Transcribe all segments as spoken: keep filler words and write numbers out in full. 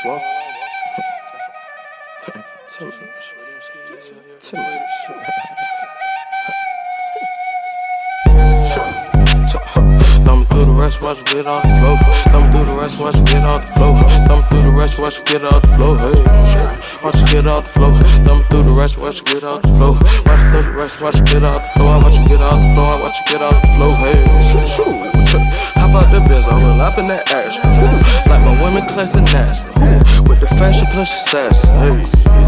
slow. Tell me. Tell me. Thumbing through the rest, watch you get off the floor. Thumbing through the rest, watch you get off the floor. Thumbing through the rest, watch you get off the floor. Hey, watch you get off the floor. Thumbing through the rest, watch you get off the floor. Watch you through the rest, watch you get off the floor. I watch you get off the floor. I watch you get off the floor. Hey, how about the biz? I'm all up in that action. Like my women class and nasty. With the fashion plus the sass. Hey,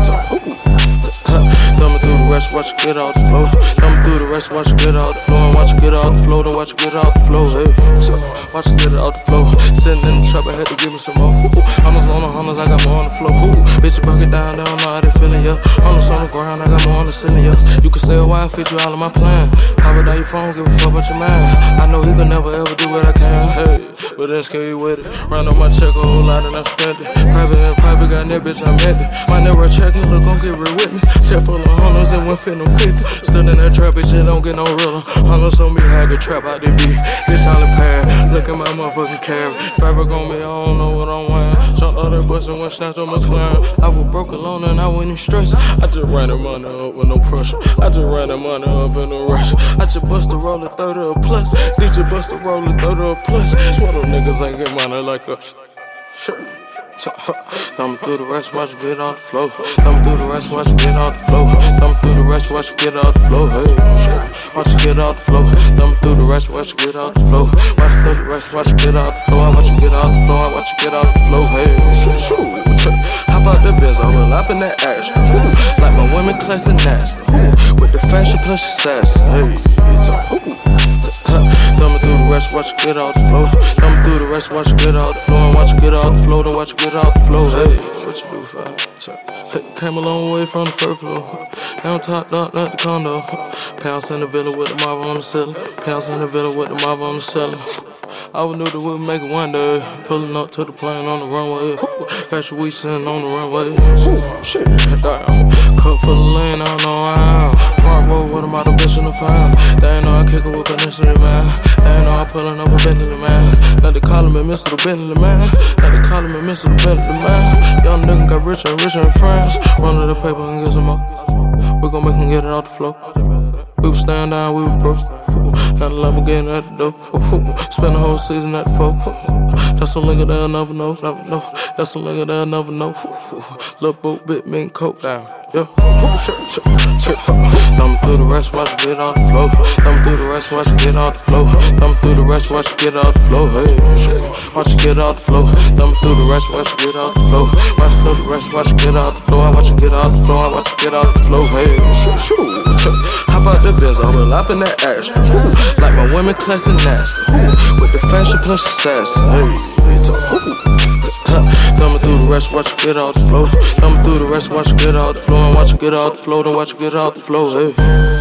thumbing through the rest, watch you get off the floor. Thumbing through the rest, watch you get off the floor. And watch you get off the floor, then watch you get off the floor. Hey, watch you get it off the floor. Sitting in the trap, I had to give me some more. Hundreds on the hundreds, I got more on the floor. Bitch, break it down, they don't know how they feeling, yeah. Hundreds on the ground, I got more on the ceiling, yeah. You can say why I fit you all in my plan. Pop it down your phone, give a fuck about your man. I know he could never ever do what I can, hey. But then scare you with it. Round on my check a whole lot and I spent it. Private and private, got that bitch, I meant it. My network check, he look, gon' get real with me. Check full of hundreds and went fit no fifty. Still in that trap, bitch, it don't get no realer. Hundreds on me, had to trap out the beat. Bitch, all in pair. Look at my motherfucking carrot. Fabric on me, I don't know what I'm wearing. Jumped out that bus and went snatched on my McLaren. I was broke alone and I wasn't stressed. I just ran the money up with no pressure. I just ran the money up in no rush. I just bust a roll of thirty or plus. Did you bust a roll of thirty or plus? Swear them niggas ain't get money like us. Sure. Thumbing through the rest, watch you get off the floor. Thumbing through the rest, watch you get off the floor. Thumbing through the rest, watch you get off the floor. Hey, watch you get off the floor. Thumbing through the rest, watch you get off the floor. Watch you through the rest, watch you get off the floor. I watch you get off the floor. I watch you get off the floor. Hey, how about the biz? I'm all up in that action. Like my women class and nasty. With the fashion plus the sass. Hey, thumbing through the rest, watch you get off the floor. Thumbing through the rest, watch you get off the floor. And watch you get off the floor, then watch you get off the floor. Hey, what you do for it? Hey, came a long way from the first floor. Down top, not, not the condo. Pounds in the villa with the marble on the ceiling. Pounds in the villa with the marble on the ceiling. I would knew that we'd make it one day. Pulling up to the plane on the runway. Fashion week sitting on the runway. Shit, damn. Cut for the lane, I don't know how. Front row with a model bitch in the file. They ain't know I kick it with initially, man. They ain't know I'm pulling up a Bentley, man. Now they callin' me Mister the Bentley, man. Now they callin' me Mister the Bentley, man. Young nigga got richer and richer in France. Run to the paper and get some more. We gon' make him get it off the floor. We was staying down, we were broke. Now the Lamborghini at the door. Spend the whole season at the folk. That's a nigga they'll never know, never know. That's a nigga they'll never know. Lil' boat, bit, mean coke down. Yeah. Thumbing through the rest, watch you get off the floor. Thumbing through the rest, watch you get off the floor. Thumbing through the rest, watch you get off the floor. Hey, watch you get off the floor. Thumbing through the rest, watch you get off the floor. Watch you through the rest, watch you get off the floor. I watch you get off the floor. I watch you get off the floor. Hey, how about the biz? I'm all up in that action. Like my women class and nasty. With the fashion plus the sass. Hey, thumbing through the rest, watch you get off the floor. Thumbing through the rest, watch you get off the floor. And watch you get off the floor, then watch you get off the floor. Hey.